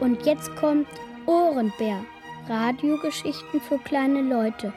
Und jetzt kommt Ohrenbär. Radiogeschichten für kleine Leute.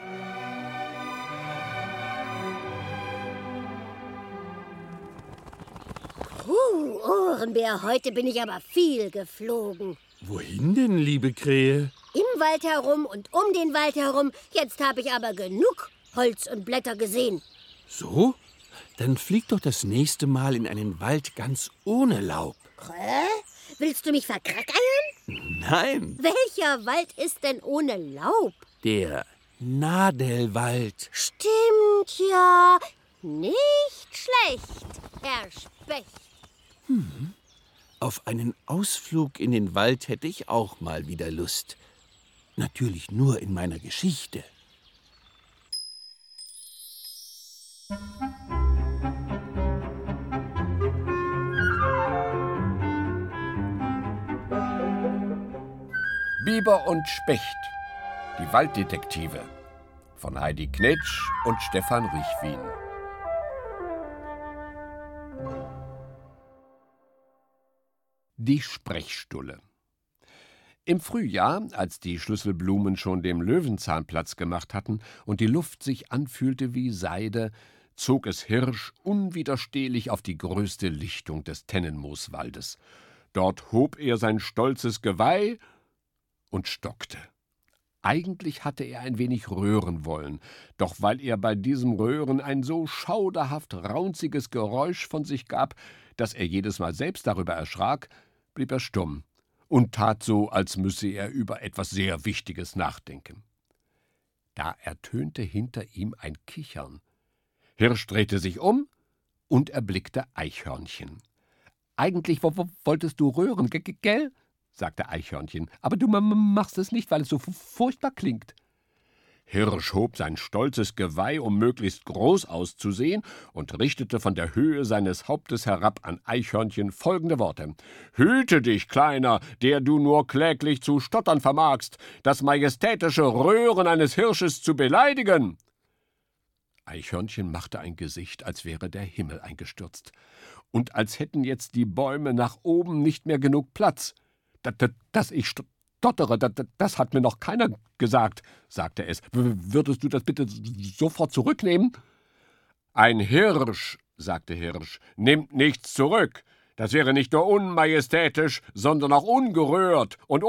Ohrenbär, heute bin ich aber viel geflogen. Wohin denn, liebe Krähe? Im Wald herum und um den Wald herum. Jetzt habe ich aber genug Holz und Blätter gesehen. So? Dann flieg doch das nächste Mal in einen Wald ganz ohne Laub. Willst du mich verkrackeiern? Nein, Welcher Wald ist denn ohne Laub? der Nadelwald. Stimmt ja. Nicht schlecht, Herr Specht. Auf einen Ausflug in den Wald hätte ich auch mal wieder Lust. Natürlich nur in meiner Geschichte. Biber und Specht, die Walddetektive von Heidi Knetsch und Stefan Richwin. Die Sprechstulle. Im Frühjahr, als die Schlüsselblumen schon dem Löwenzahn Platz gemacht hatten und die Luft sich anfühlte wie Seide, zog es Hirsch unwiderstehlich auf die größte Lichtung des Tennenmooswaldes. Dort hob er sein stolzes Geweih und stockte. Eigentlich hatte er ein wenig röhren wollen, doch weil er bei diesem Röhren ein so schauderhaft raunziges Geräusch von sich gab, dass er jedes Mal selbst darüber erschrak, blieb er stumm und tat so, als müsse er über etwas sehr Wichtiges nachdenken. Da ertönte hinter ihm ein Kichern. Hirsch drehte sich um und erblickte Eichhörnchen. »Eigentlich wolltest du röhren, gell?« sagte Eichhörnchen, »aber du machst es nicht, weil es so furchtbar klingt.« Hirsch hob sein stolzes Geweih, um möglichst groß auszusehen, und richtete von der Höhe seines Hauptes herab an Eichhörnchen folgende Worte: »Hüte dich, Kleiner, der du nur kläglich zu stottern vermagst, das majestätische Röhren eines Hirsches zu beleidigen!« Eichhörnchen machte ein Gesicht, als wäre der Himmel eingestürzt und als hätten jetzt die Bäume nach oben nicht mehr genug Platz. »Dass ich stottere, das hat mir noch keiner gesagt«, sagte es. »Würdest du das bitte sofort zurücknehmen?« »Ein Hirsch«, sagte Hirsch, »nimmt nichts zurück. Das wäre nicht nur unmajestätisch, sondern auch ungerührt und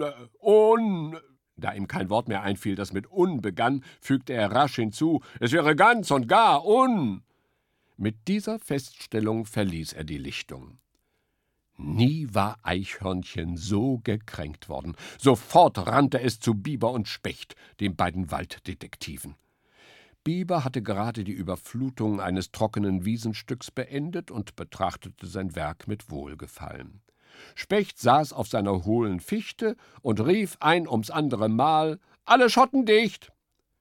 Da ihm kein Wort mehr einfiel, das mit »un« begann, fügte er rasch hinzu: »Es wäre ganz und gar Mit dieser Feststellung verließ er die Lichtung. Nie war Eichhörnchen so gekränkt worden. Sofort rannte es zu Biber und Specht, den beiden Walddetektiven. Biber hatte gerade die Überflutung eines trockenen Wiesenstücks beendet und betrachtete sein Werk mit Wohlgefallen. Specht saß auf seiner hohlen Fichte und rief ein ums andere Mal: »Alle Schotten dicht!«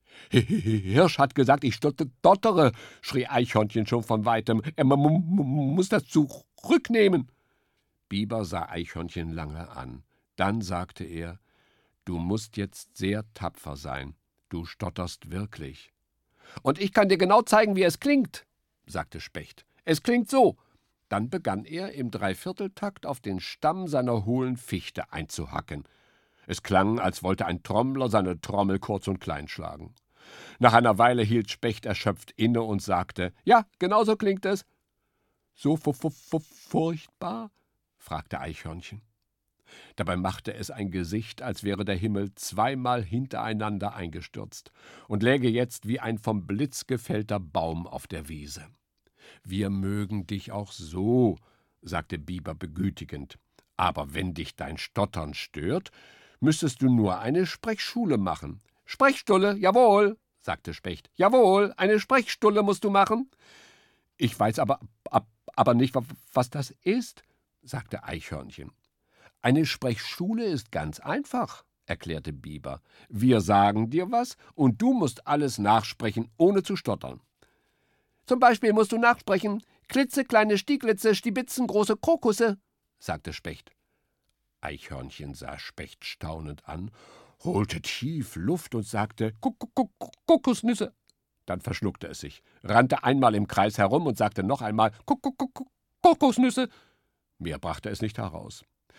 »Hirsch hat gesagt, ich stottere«, schrie Eichhörnchen schon von weitem. »Er muss das zurücknehmen.« Biber sah Eichhörnchen lange an. Dann sagte er: »Du musst jetzt sehr tapfer sein. Du stotterst wirklich.« »Und ich kann dir genau zeigen, wie es klingt«, sagte Specht. »Es klingt so.« Dann begann er im Dreivierteltakt auf den Stamm seiner hohlen Fichte einzuhacken. Es klang, als wollte ein Trommler seine Trommel kurz und klein schlagen. Nach einer Weile hielt Specht erschöpft inne und sagte: »Ja, genau so klingt es.« »So furchtbar?« fragte Eichhörnchen. Dabei machte es ein Gesicht, als wäre der Himmel zweimal hintereinander eingestürzt und läge jetzt wie ein vom Blitz gefällter Baum auf der Wiese. »Wir mögen dich auch so«, sagte Biber begütigend. »Aber wenn dich dein Stottern stört, müsstest du nur eine Sprechschule machen.« »Sprechstulle, jawohl«, sagte Specht. »Jawohl, eine Sprechstulle musst du machen.« »Ich weiß aber nicht, was das ist«, sagte Eichhörnchen. »Eine Sprechschule ist ganz einfach«, erklärte Biber. »Wir sagen dir was und du musst alles nachsprechen, ohne zu stottern. Zum Beispiel musst du nachsprechen: klitzekleine Stieglitze, Stibitzen, große Krokusse«, sagte Specht. Eichhörnchen sah Specht staunend an, holte tief Luft und sagte: Kokosnüsse. Dann verschluckte es sich, rannte einmal im Kreis herum und sagte noch einmal: Kokosnüsse. Mehr brachte es nicht heraus.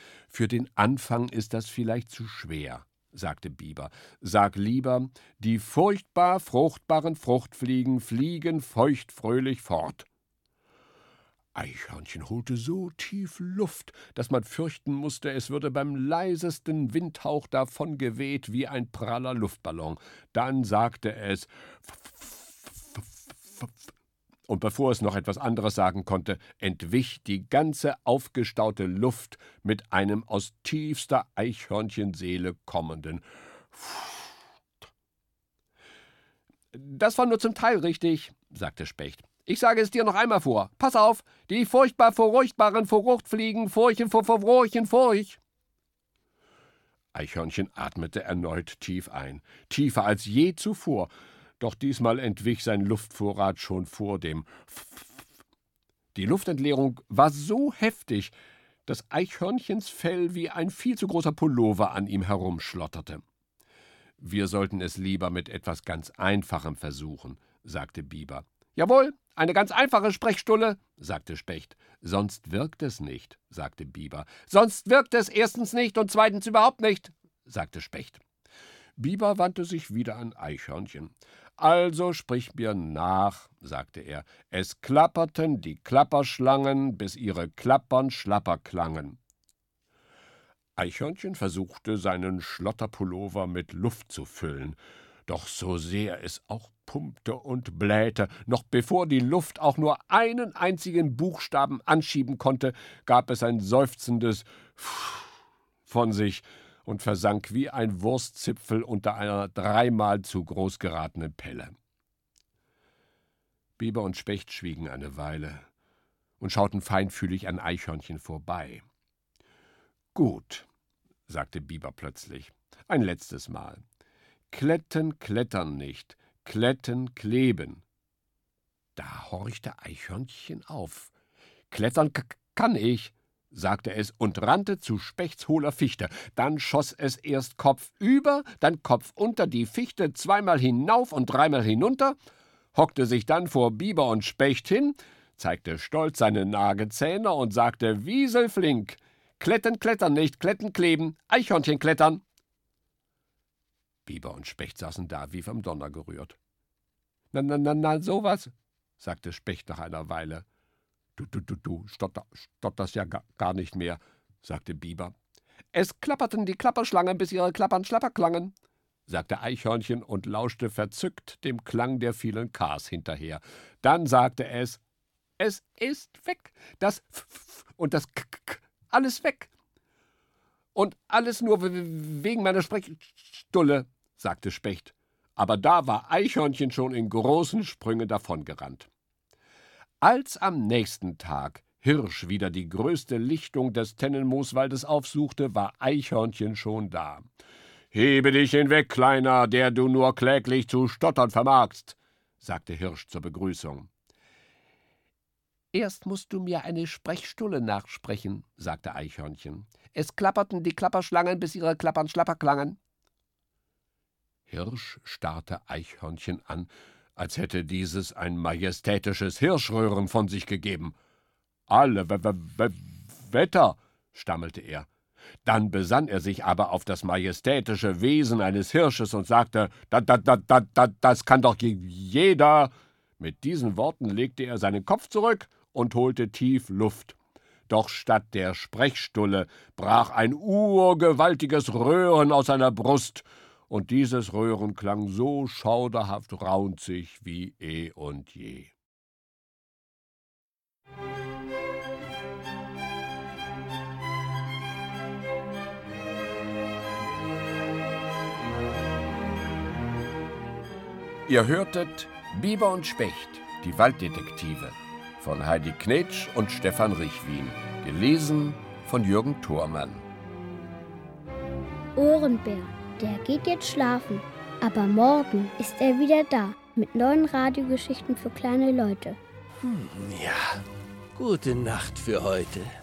»Für den Anfang ist das vielleicht zu schwer«, sagte Biber. »Sag lieber, die furchtbar fruchtbaren Fruchtfliegen fliegen feuchtfröhlich fort.« Eichhörnchen holte so tief Luft, dass man fürchten musste, es würde beim leisesten Windhauch davongeweht wie ein praller Luftballon. Dann sagte es und bevor es noch etwas anderes sagen konnte, entwich die ganze aufgestaute Luft mit einem aus tiefster Eichhörnchenseele kommenden »Das war nur zum Teil richtig«, sagte Specht. »Ich sage es dir noch einmal vor. Pass auf, die furchtbar furchtbaren Fruchtfliegen furchen furch. Eichhörnchen atmete erneut tief ein, tiefer als je zuvor. Doch diesmal entwich sein Luftvorrat schon vor dem Die Luftentleerung war so heftig, dass Eichhörnchens Fell wie ein viel zu großer Pullover an ihm herumschlotterte. »Wir sollten es lieber mit etwas ganz Einfachem versuchen«, sagte Biber. »Jawohl, eine ganz einfache Sprechstulle«, sagte Specht. »Sonst wirkt es nicht«, sagte Biber. »Sonst wirkt es erstens nicht und zweitens überhaupt nicht«, sagte Specht. Biber wandte sich wieder an Eichhörnchen. »Also sprich mir nach«, sagte er. »Es klapperten die Klapperschlangen, bis ihre Klappern schlapper klangen.« Eichhörnchen versuchte, seinen Schlotterpullover mit Luft zu füllen. Doch so sehr es auch pumpte und blähte, noch bevor die Luft auch nur einen einzigen Buchstaben anschieben konnte, gab es ein seufzendes von sich und versank wie ein Wurstzipfel unter einer 3-mal zu groß geratenen Pelle. Biber und Specht schwiegen eine Weile und schauten feinfühlig an Eichhörnchen vorbei. »Gut«, sagte Biber plötzlich, »ein letztes Mal. Kletten klettern nicht, Kletten kleben.« Da horchte Eichhörnchen auf. »Klettern kann ich«, sagte es und rannte zu Spechts hohler Fichte. Dann schoss es erst kopfüber, dann kopfunter die Fichte 2-mal hinauf und 3-mal hinunter, hockte sich dann vor Biber und Specht hin, zeigte stolz seine Nagezähne und sagte wieselflink: »Kletten klettern nicht, Kletten kleben, Eichhörnchen klettern.« Biber und Specht saßen da wie vom Donner gerührt. »Na, sowas«, sagte Specht nach einer Weile. »Du stotterst ja gar nicht mehr«, sagte Biber. »Es klapperten die Klapperschlangen, bis ihre Klappern schlapper klangen«, sagte Eichhörnchen und lauschte verzückt dem Klang der vielen Ks hinterher. Dann sagte es ist weg, das F und das K, alles weg. »Und alles nur wegen meiner Sprechstulle«, sagte Specht. Aber da war Eichhörnchen schon in großen Sprüngen davongerannt. Als am nächsten Tag Hirsch wieder die größte Lichtung des Tennenmooswaldes aufsuchte, war Eichhörnchen schon da. »Hebe dich hinweg, Kleiner, der du nur kläglich zu stottern vermagst«, sagte Hirsch zur Begrüßung. »Erst musst du mir eine Sprechstulle nachsprechen«, sagte Eichhörnchen. »Es klapperten die Klapperschlangen, bis ihre Klappern schlapper klangen.« Hirsch starrte Eichhörnchen an, als hätte dieses ein majestätisches Hirschröhren von sich gegeben. »Alle Wetter«, stammelte er. Dann besann er sich aber auf das majestätische Wesen eines Hirsches und sagte, das kann doch jeder. Mit diesen Worten legte er seinen Kopf zurück und holte tief Luft. Doch statt der Sprechstulle brach ein urgewaltiges Röhren aus seiner Brust, und dieses Röhren klang so schauderhaft raunzig wie eh und je. Ihr hörtet Biber und Specht, die Walddetektive, von Heidi Knetsch und Stefan Richwin, gelesen von Jürgen Thormann. Ohrenbär, der geht jetzt schlafen, aber morgen ist er wieder da mit neuen Radiogeschichten für kleine Leute. Ja, gute Nacht für heute.